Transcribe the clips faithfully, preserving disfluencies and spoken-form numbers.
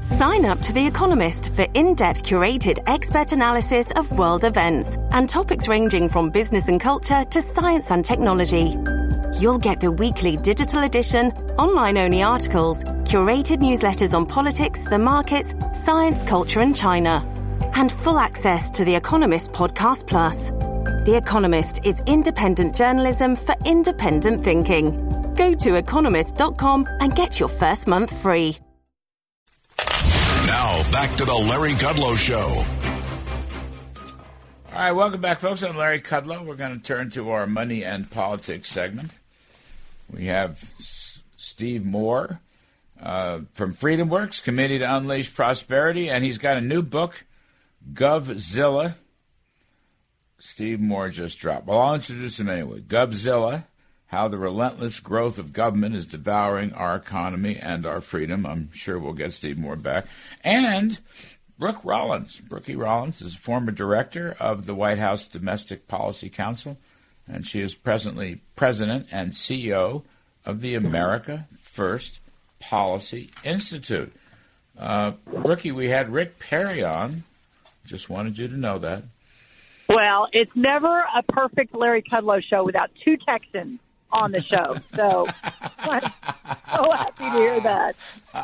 Sign up to The Economist for in-depth curated expert analysis of world events and topics ranging from business and culture to science and technology. You'll get the weekly digital edition, online-only articles, curated newsletters on politics, the markets, science, culture and China, and full access to The Economist Podcast Plus. The Economist is independent journalism for independent thinking. Go to economist dot com and get your first month free. Now, back to the Larry Kudlow Show. All right, welcome back, folks. I'm Larry Kudlow. We're going to turn to our money and politics segment. We have S- Steve Moore uh, from FreedomWorks, Committee to Unleash Prosperity, and he's got a new book, GovZilla. Steve Moore just dropped. Well, I'll introduce him anyway. GovZilla, How the Relentless Growth of Government is Devouring Our Economy and Our Freedom. I'm sure we'll get Steve Moore back. And Brooke Rollins. Brookie Rollins is a former director of the White House Domestic Policy Council, and she is presently president and C E O of the America First Policy Institute. Uh, Brookie, we had Rick Perry on. Just wanted you to know that. Well, it's never a perfect Larry Kudlow show without two Texans on the show. So I'm so happy to hear that.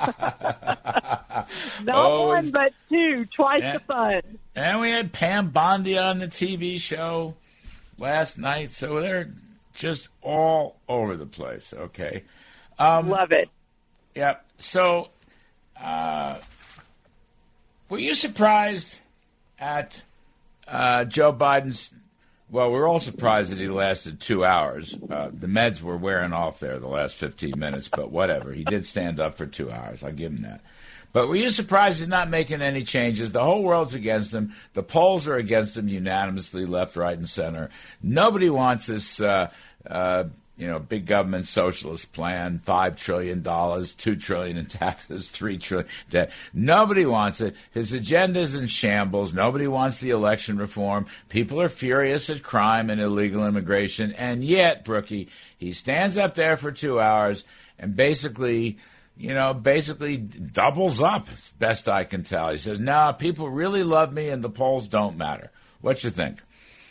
Not oh, one, but two. Twice and, the fun. And we had Pam Bondi on the T V show last night. So they're just all over the place. Okay. Um, Love it. Yeah. So uh, were you surprised at uh, Joe Biden's? Well, we're all surprised that he lasted two hours. Uh, the meds were wearing off there the last fifteen minutes, but whatever. He did stand up for two hours. I'll give him that. But were you surprised he's not making any changes? The whole world's against him. The polls are against him unanimously, left, right, and center. Nobody wants this, uh, uh, you know, big government socialist plan, five trillion dollars, two trillion dollars in taxes, three trillion dollars debt. Nobody wants it. His agenda's in shambles. Nobody wants the election reform. People are furious at crime and illegal immigration. And yet, Brookie, he stands up there for two hours and basically, you know, basically doubles up, as best I can tell. He says, no, nah, people really love me and the polls don't matter. What you think?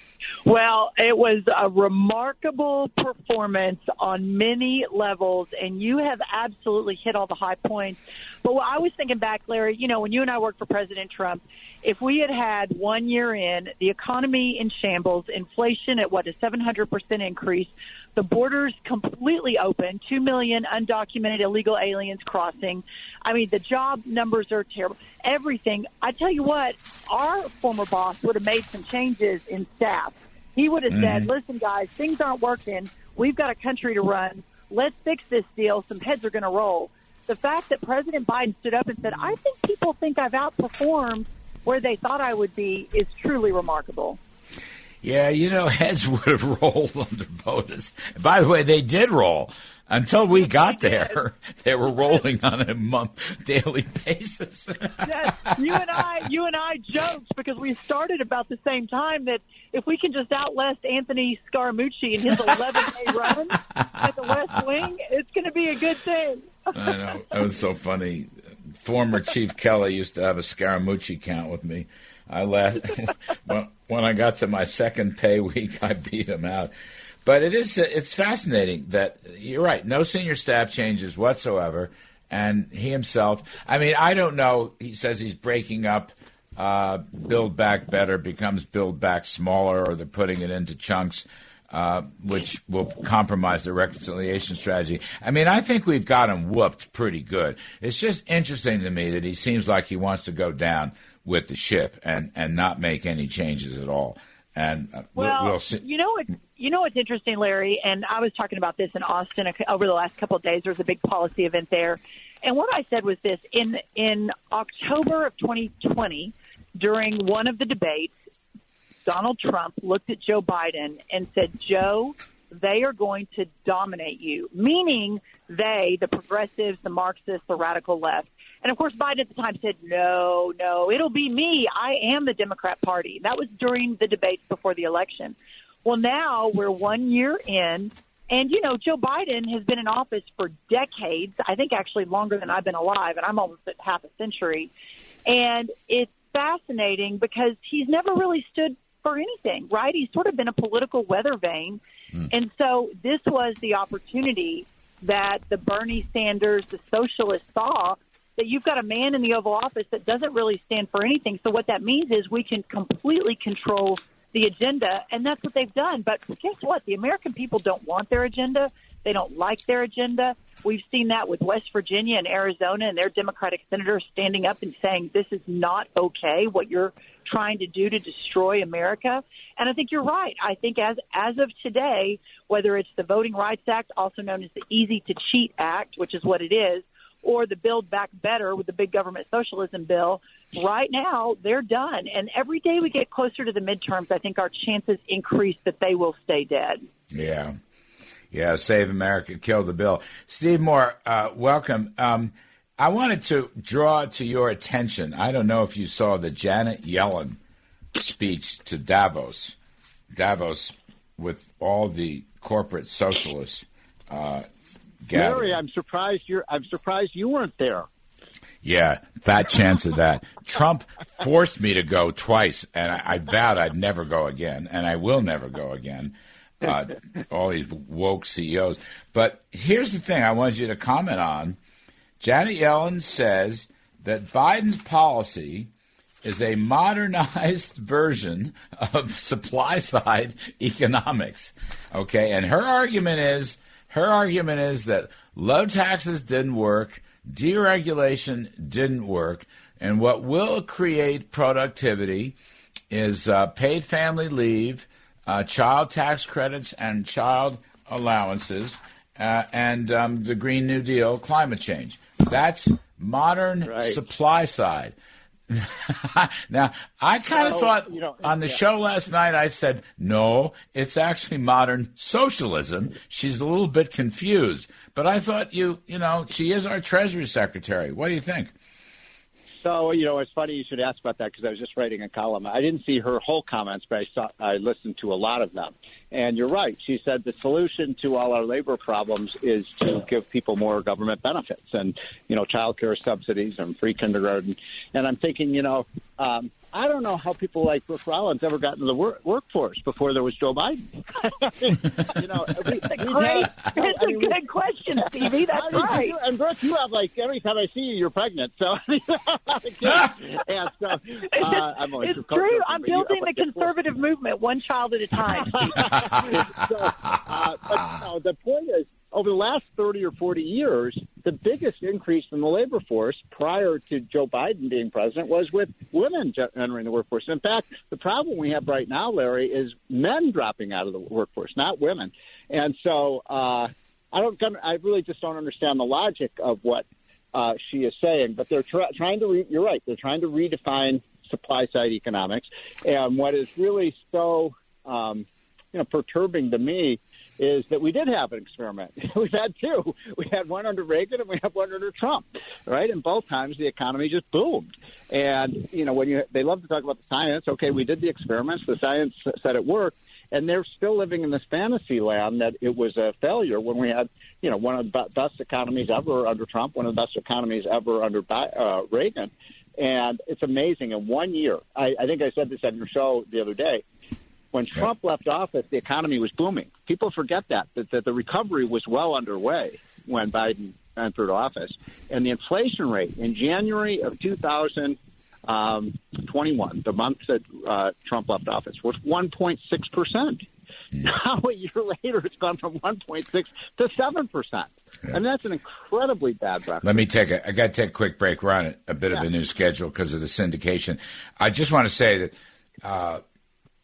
Well, it was a remarkable performance on many levels, and you have absolutely hit all the high points. But what I was thinking back, Larry, you know, when you and I worked for President Trump, if we had had one year in, the economy in shambles, inflation at, what, a seven hundred percent increase, the borders completely open, two million undocumented illegal aliens crossing. I mean, the job numbers are terrible. Everything. I tell you what, our former boss would have made some changes in staff. He would have mm-hmm. said, listen, guys, things aren't working. We've got a country to run. Let's fix this deal. Some heads are going to roll. The fact that President Biden stood up and said, I think people think I've outperformed where they thought I would be is truly remarkable. Yeah, you know, heads would have rolled under voters. By the way, they did roll. Until we got there, they were rolling on a month, daily basis. Yes, you and I, you and I joked because we started about the same time that if we can just outlast Anthony Scaramucci in his eleven-day run at the West Wing, it's going to be a good thing. I know. It was so funny. Former Chief Kelly used to have a Scaramucci count with me. I left when I got to my second pay week, I beat him out. But it is it's fascinating that you're right. No senior staff changes whatsoever, and he himself. I mean, I don't know. He says he's breaking up. Uh, Build Back Better becomes Build Back Smaller, or they're putting it into chunks, uh, which will compromise the reconciliation strategy. I mean, I think we've got him whooped pretty good. It's just interesting to me that he seems like he wants to go down with the ship and, and not make any changes at all. And uh, well, we'll see. you know what? You know what's interesting, Larry, and I was talking about this in Austin over the last couple of days. There was a big policy event there. And what I said was this. In in October of twenty twenty, during one of the debates, Donald Trump looked at Joe Biden and said, Joe, they are going to dominate you, meaning they, the progressives, the Marxists, the radical left. And, of course, Biden at the time said, no, no, it'll be me. I am the Democrat Party. That was during the debates before the election. Well, now we're one year in, And, you know, Joe Biden has been in office for decades, I think actually longer than I've been alive, and I'm almost at half a century. And it's fascinating because he's never really stood for anything, right? He's sort of been a political weather vane. Mm. And so this was the opportunity that the Bernie Sanders, the socialists, saw that you've got a man in the Oval Office that doesn't really stand for anything. So what that means is we can completely control the agenda, and that's what they've done. But guess what? The American people don't want their agenda. They don't like their agenda. We've seen that with West Virginia and Arizona and their Democratic senators standing up and saying this is not okay, what you're trying to do to destroy America. And I think you're right. I think as as of today, whether it's the Voting Rights Act, also known as the Easy to Cheat Act, which is what it is, or the Build Back Better with the big government socialism bill, right now they're done. And every day we get closer to the midterms, I think our chances increase that they will stay dead. Yeah. Yeah, Save America, Kill the Bill. Steve Moore, uh, welcome. Um, I wanted to draw to your attention, I don't know if you saw the Janet Yellen speech to Davos. Davos with all the corporate socialists uh gathered. Larry, I'm surprised you're I'm surprised you weren't there. Yeah, fat chance of that. Trump forced me to go twice, and I, I vowed I'd never go again, and I will never go again. Uh, all these woke C E Os. But here's the thing I wanted you to comment on. Janet Yellen says that Biden's policy is a modernized version of supply-side economics. Okay, and her argument is her argument is that low taxes didn't work, deregulation didn't work, and what will create productivity is uh, paid family leave, uh, child tax credits, and child allowances, uh, and um, the Green New Deal, climate change. That's modern right. supply side. Now, I kind of so, thought you know, on the yeah. show last night, I said, no, it's actually modern socialism. She's a little bit confused. But I thought, you, you know, she is our Treasury Secretary. What do you think? So, you know, it's funny you should ask about that because I was just writing a column. I didn't see her whole comments, but I saw, I listened to a lot of them. And you're right. She said the solution to all our labor problems is to give people more government benefits and, you know, child care subsidies and free kindergarten. And I'm thinking, you know, um, I don't know how people like Brooke Rollins ever got into the work, workforce before there was Joe Biden. you know, we, it's a great, it's I mean, a good we, question, Stevie. That's I mean, right. You, and Brooke, you have like every time I see you, you're pregnant. So, and so uh, I'm always it's true. I'm building the conservative movement one child at a time. so, uh, but no, the point is, over the last thirty or forty years, the biggest increase in the labor force prior to Joe Biden being president was with women entering the workforce. In fact, the problem we have right now, Larry, is men dropping out of the workforce, not women. And so uh, I don't. I really just don't understand the logic of what uh, she is saying. But they're tra- trying to. Re- you're right. They're trying to redefine supply side economics. And what is really so um, you know perturbing to me is that we did have an experiment. We've had two. We had one under Reagan and we have one under Trump, right? And both times the economy just boomed. And, you know, when you they love to talk about the science, okay, we did the experiments, the science said it worked, and they're still living in this fantasy land that it was a failure when we had, you know, one of the best economies ever under Trump, one of the best economies ever under uh, Reagan. And it's amazing. In one year, I, I think I said this on your show the other day, when Trump left office, the economy was booming. People forget that, that, that the recovery was well underway when Biden entered office. And the inflation rate in January of two thousand twenty-one, the month that uh, Trump left office, was one point six percent. Mm. Now, a year later, it's gone from one point six to seven percent. Yeah. And that's an incredibly bad record. Let me take a – I got to take a quick break. We're on a bit yeah. of a new schedule because of the syndication. I just want to say that uh, –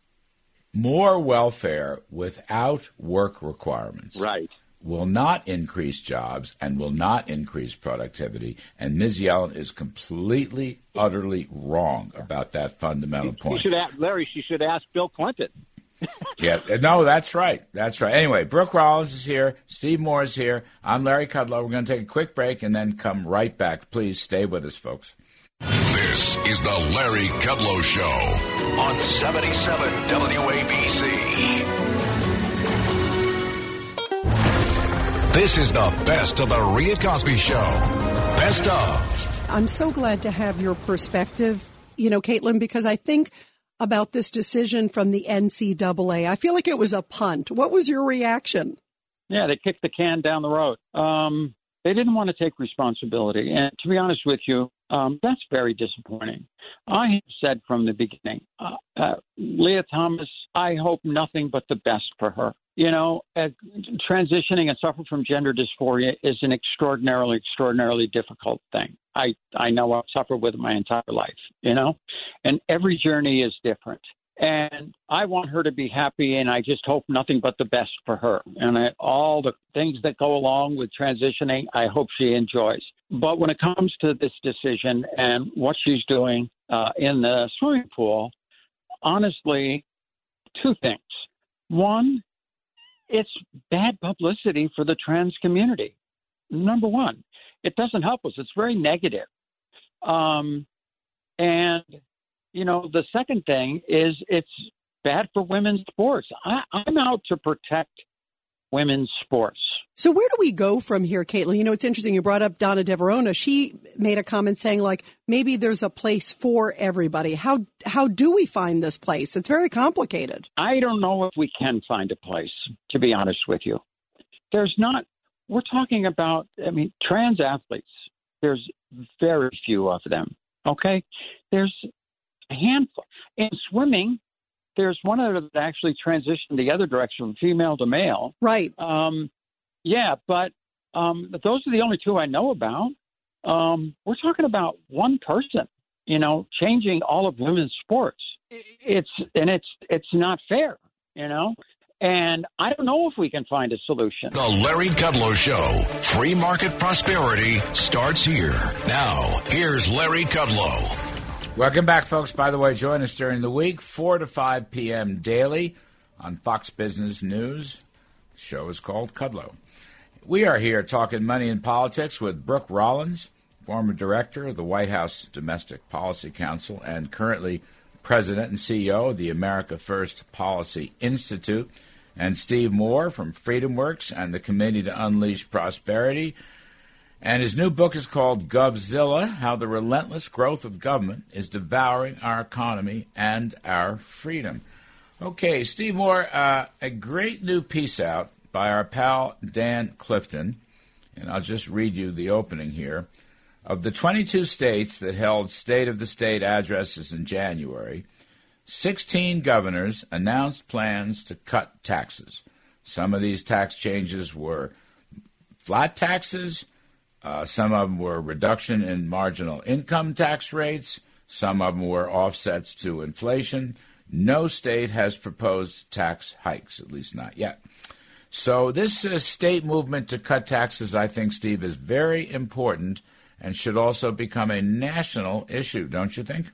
more welfare without work requirements right. will not increase jobs and will not increase productivity. And Miz Yellen is completely, utterly wrong about that fundamental she, point. She should ask, Larry, she should ask Bill Clinton. yeah, no, that's right. That's right. Anyway, Brooke Rollins is here. Steve Moore is here. I'm Larry Kudlow. We're going to take a quick break and then come right back. Please stay with us, folks. This is the Larry Kudlow Show on seventy-seven W A B C. This is the best of the Rita Cosby Show. Best of. I'm so glad to have your perspective, you know, Caitlin, because I think about this decision from the N C double A. I feel like it was a punt. What was your reaction? Yeah, they kicked the can down the road. Um, they didn't want to take responsibility. And to be honest with you, um, that's very disappointing. I have said from the beginning, uh, uh, Leah Thomas, I hope nothing but the best for her. You know, uh, transitioning and suffering from gender dysphoria is an extraordinarily, extraordinarily difficult thing. I, I know I've suffered with it my entire life, you know, and every journey is different. And I want her to be happy, and I just hope nothing but the best for her. And I, all the things that go along with transitioning, I hope she enjoys. But when it comes to this decision and what she's doing uh, in the swimming pool, honestly, two things. One, it's bad publicity for the trans community. Number one, it doesn't help us. It's very negative. Um, and, you know, the second thing is it's bad for women's sports. I, I'm out to protect women's sports. So where do we go from here, Caitlin? You know, it's interesting. You brought up Donna DeVerona. She made a comment saying, like, maybe there's a place for everybody. How how do we find this place? It's very complicated. I don't know if we can find a place, to be honest with you. There's not. We're talking about, I mean, trans athletes. There's very few of them, okay? There's a handful. In swimming, there's one of them that actually transitioned the other direction from female to male. Right. Um, yeah, but um, those are the only two I know about. Um, we're talking about one person, you know, changing all of women's sports. It's and it's it's not fair, you know. And I don't know if we can find a solution. The Larry Kudlow Show. Free market prosperity starts here. Now, here's Larry Kudlow. Welcome back, folks. By the way, join us during the week, four to five p.m. daily on Fox Business News. The show is called Kudlow. We are here talking money and politics with Brooke Rollins, former director of the White House Domestic Policy Council and currently president and C E O of the America First Policy Institute, and Steve Moore from FreedomWorks and the Committee to Unleash Prosperity. And his new book is called Govzilla, How the Relentless Growth of Government is Devouring Our Economy and Our Freedom. Okay, Steve Moore, uh, a great new piece out by our pal Dan Clifton, and I'll just read you the opening here. Of the twenty-two states that held State of the State addresses in January, sixteen governors announced plans to cut taxes. Some of these tax changes were flat taxes. Uh, some of them were reduction in marginal income tax rates. Some of them were offsets to inflation. No state has proposed tax hikes, at least not yet. So this uh, state movement to cut taxes, I think, Steve, is very important and should also become a national issue, don't you think?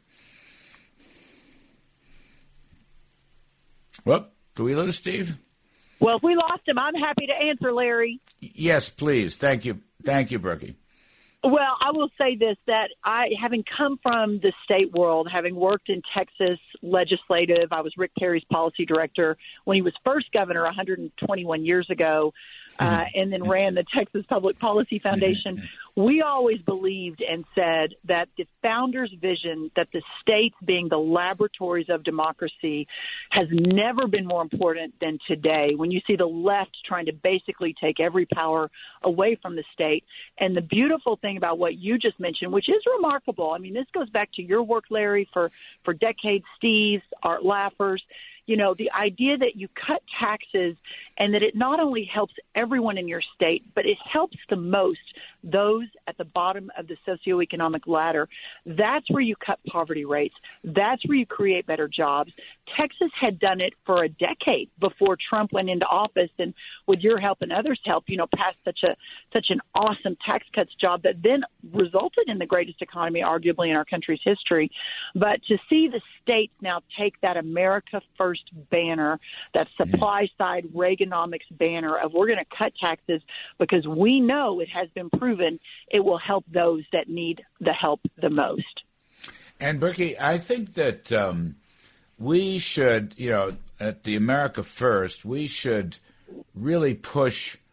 Well, do we lose Steve? Well, if we lost him, I'm happy to answer, Larry. Yes, please. Thank you. Thank you, Brookie. Well, I will say this, that I, having come from the state world, having worked in Texas legislative, I was Rick Perry's policy director when he was first governor one hundred twenty-one years ago, uh, and then ran the Texas Public Policy Foundation. We always believed and said that the founders' vision that the states being the laboratories of democracy has never been more important than today, when you see the left trying to basically take every power away from the state. And the beautiful thing about what you just mentioned, which is remarkable, I mean, this goes back to your work, Larry, for, for decades, Steve's, Art Laffer's, you know, the idea that you cut taxes and that it not only helps everyone in your state, but it helps the most those at the bottom of the socioeconomic ladder. That's where you cut poverty rates. That's where you create better jobs. Texas had done it for a decade before Trump went into office, and with your help and others' help, you know, passed such a such an awesome tax cuts job that then resulted in the greatest economy, arguably, in our country's history. But to see the states now take that America First banner, that supply side Reaganomics banner of we're going to cut taxes because we know it has been proven it will help those that need the help the most. And, Brookie, I think that um, we should, you know, at the America First, we should really push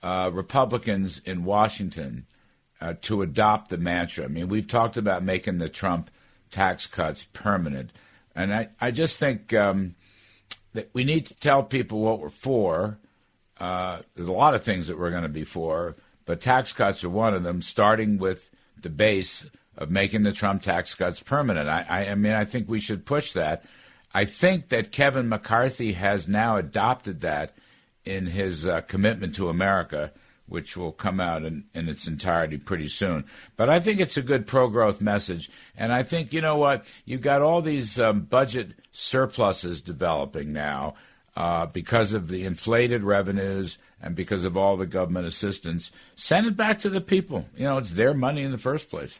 uh, Republicans in Washington uh, to adopt the mantra. I mean, we've talked about making the Trump tax cuts permanent. And I, I just think um, that we need to tell people what we're for. Uh, there's a lot of things that we're going to be for, but tax cuts are one of them, starting with the base of making the Trump tax cuts permanent. I, I, I mean, I think we should push that. I think that Kevin McCarthy has now adopted that in his uh, commitment to America, which will come out in, in its entirety pretty soon. But I think it's a good pro-growth message. And I think, you know what, you've got all these um, budget surpluses developing now uh, because of the inflated revenues and because of all the government assistance. Send it back to the people. You know, it's their money in the first place.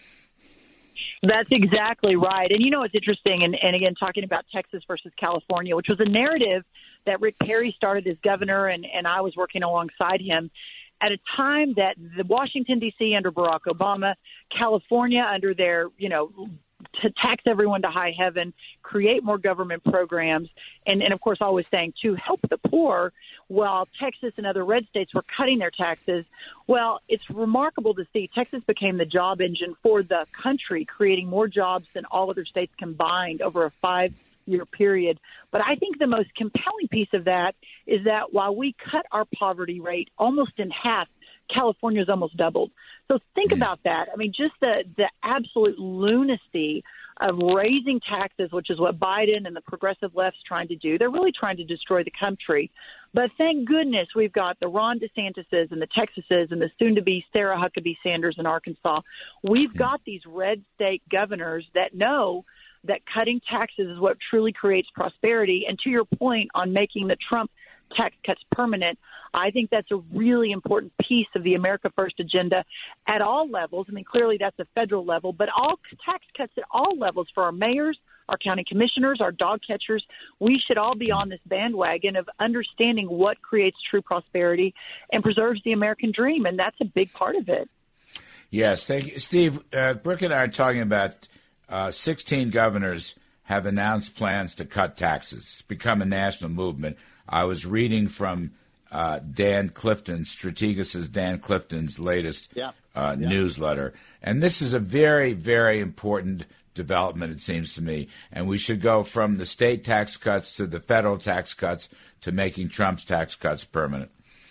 That's exactly right. And, you know, it's interesting, and, and again, talking about Texas versus California, which was a narrative that Rick Perry started as governor, and, and I was working alongside him at a time that the Washington, D C under Barack Obama, California under their, you know, to tax everyone to high heaven, create more government programs, and, and of course, always saying to help the poor, while Texas and other red states were cutting their taxes. Well, it's remarkable to see Texas became the job engine for the country, creating more jobs than all other states combined over a five-year period. But I think the most compelling piece of that is that while we cut our poverty rate almost in half, California's almost doubled. So think mm-hmm. about that. I mean, just the, the absolute lunacy of raising taxes, which is what Biden and the progressive left's trying to do. They're really trying to destroy the country. But thank goodness we've got the Ron DeSantis's and the Texases and the soon-to-be Sarah Huckabee Sanders in Arkansas. We've mm-hmm. got these red state governors that know that cutting taxes is what truly creates prosperity. And to your point on making the Trump tax cuts permanent, I think that's a really important piece of the America First agenda at all levels. I mean, clearly that's a federal level, but all tax cuts at all levels for our mayors, our county commissioners, our dog catchers. We should all be on this bandwagon of understanding what creates true prosperity and preserves the American dream, and that's a big part of it. Yes, thank you. Steve, uh, Brooke and I are talking about uh, sixteen governors have announced plans to cut taxes. It's become a national movement. I was reading from uh, Dan Clifton, Strategus's Dan Clifton's latest yeah. Uh, yeah. newsletter. And this is a very, very important development, it seems to me. And we should go from the state tax cuts to the federal tax cuts to making Trump's tax cuts permanent.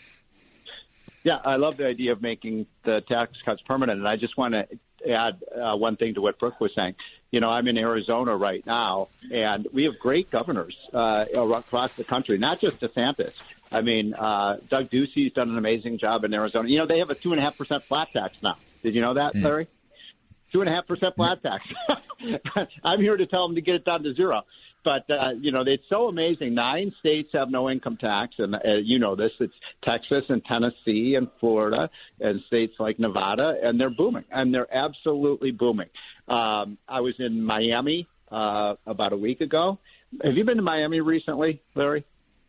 Yeah, I love the idea of making the tax cuts permanent. And I just want to add uh, one thing to what Brooke was saying. You know, I'm in Arizona right now, and we have great governors uh, across the country, not just DeSantis. I mean, uh, Doug Ducey's done an amazing job in Arizona. You know, they have a two and a half percent flat tax now. Did you know that, mm. Larry? Two and a half percent flat tax. I'm here to tell them to get it down to zero. But, uh, you know, it's so amazing. Nine states have no income tax, and uh, you know this. It's Texas and Tennessee and Florida and states like Nevada, and they're booming, and they're absolutely booming. Um, I was in Miami uh, about a week ago. Have you been to Miami recently, Larry?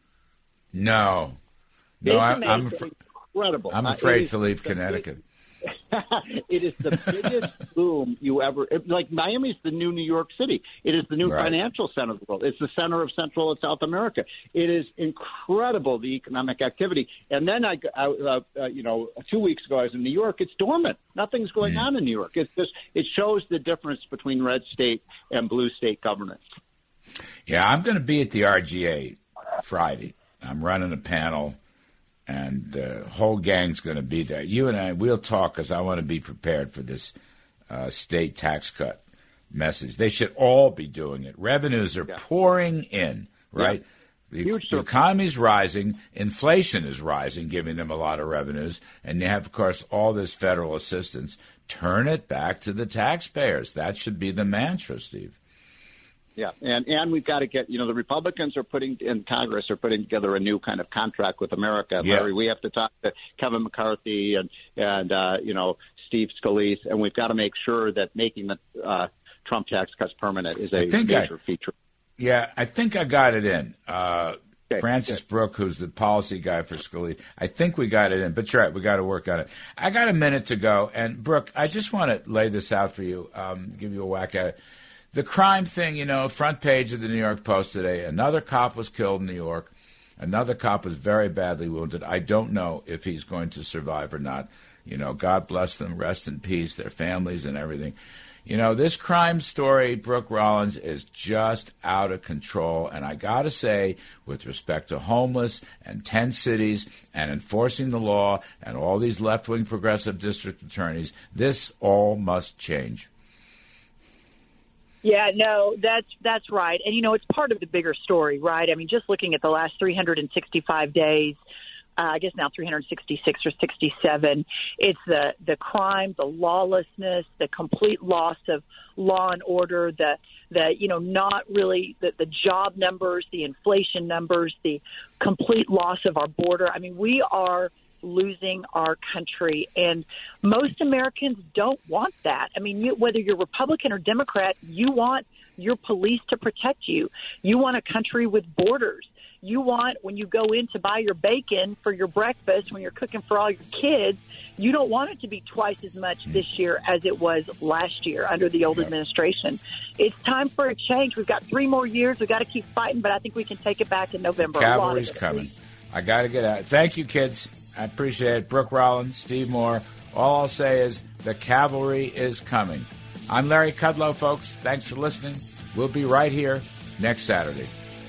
No. No, I, I'm, af- incredible. I'm afraid uh, to leave Connecticut. It is the biggest boom you ever – like Miami's the new New York City. It is the new right. financial center of the world. It's the center of Central and South America. It is incredible, the economic activity. And then, I, I uh, uh, you know, two weeks ago I was in New York. It's dormant. Nothing's going mm. on in New York. It's just it shows the difference between red state and blue state governance. Yeah, I'm going to be at the R G A Friday. I'm running a panel. And the whole gang's going to be there. You and I, we'll talk because I want to be prepared for this uh, state tax cut message. They should all be doing it. Revenues are yeah. pouring in, right? Yeah. The, the economy's rising. Inflation is rising, giving them a lot of revenues. And you have, of course, all this federal assistance. Turn it back to the taxpayers. That should be the mantra, Steve. Yeah, and and we've got to get, you know, the Republicans are putting in Congress are putting together a new kind of contract with America. Yeah. Larry, we have to talk to Kevin McCarthy and, and uh, you know, Steve Scalise, and we've got to make sure that making the uh, Trump tax cuts permanent is a major I, feature. Yeah, I think I got it in. Uh, okay, Francis good. Brooke, who's the policy guy for Scalise, I think we got it in. But you're right, we got to work on it. I got a minute to go. And, Brooke, I just want to lay this out for you, um, give you a whack at it. The crime thing, you know, front page of the New York Post today, another cop was killed in New York. Another cop was very badly wounded. I don't know if he's going to survive or not. You know, God bless them, rest in peace, their families and everything. You know, this crime story, Brooke Rollins, is just out of control. And I got to say, with respect to homeless and tent cities and enforcing the law and all these left-wing progressive district attorneys, this all must change. Yeah, no, that's that's right. And, you know, it's part of the bigger story, right? I mean, just looking at the last three hundred sixty-five days, Uh, I guess now three hundred sixty-six or sixty-seven. It's the, the crime, the lawlessness, the complete loss of law and order, the, the you know, not really the, the job numbers, the inflation numbers, the complete loss of our border. I mean, we are losing our country, and most Americans don't want that. I mean, you, whether you're Republican or Democrat, you want your police to protect you. You want a country with borders. You want, when you go in to buy your bacon for your breakfast, when you're cooking for all your kids, you don't want it to be twice as much this year as it was last year under the old yep. administration. It's time for a change. We've got three more years. We've got to keep fighting, but I think we can take it back in November. Cavalry's coming. I got to get out. Thank you, kids. I appreciate it. Brooke Rollins, Steve Moore. All I'll say is the cavalry is coming. I'm Larry Kudlow, folks. Thanks for listening. We'll be right here next Saturday.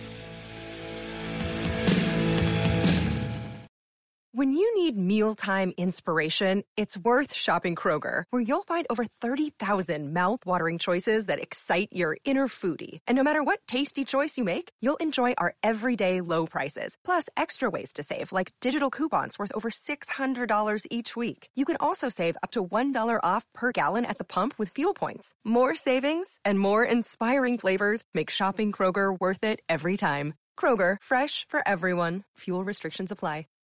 When you need mealtime inspiration, it's worth shopping Kroger, where you'll find over thirty thousand mouth-watering choices that excite your inner foodie. And no matter what tasty choice you make, you'll enjoy our everyday low prices, plus extra ways to save, like digital coupons worth over six hundred dollars each week. You can also save up to one dollar off per gallon at the pump with fuel points. More savings and more inspiring flavors make shopping Kroger worth it every time. Kroger, fresh for everyone. Fuel restrictions apply.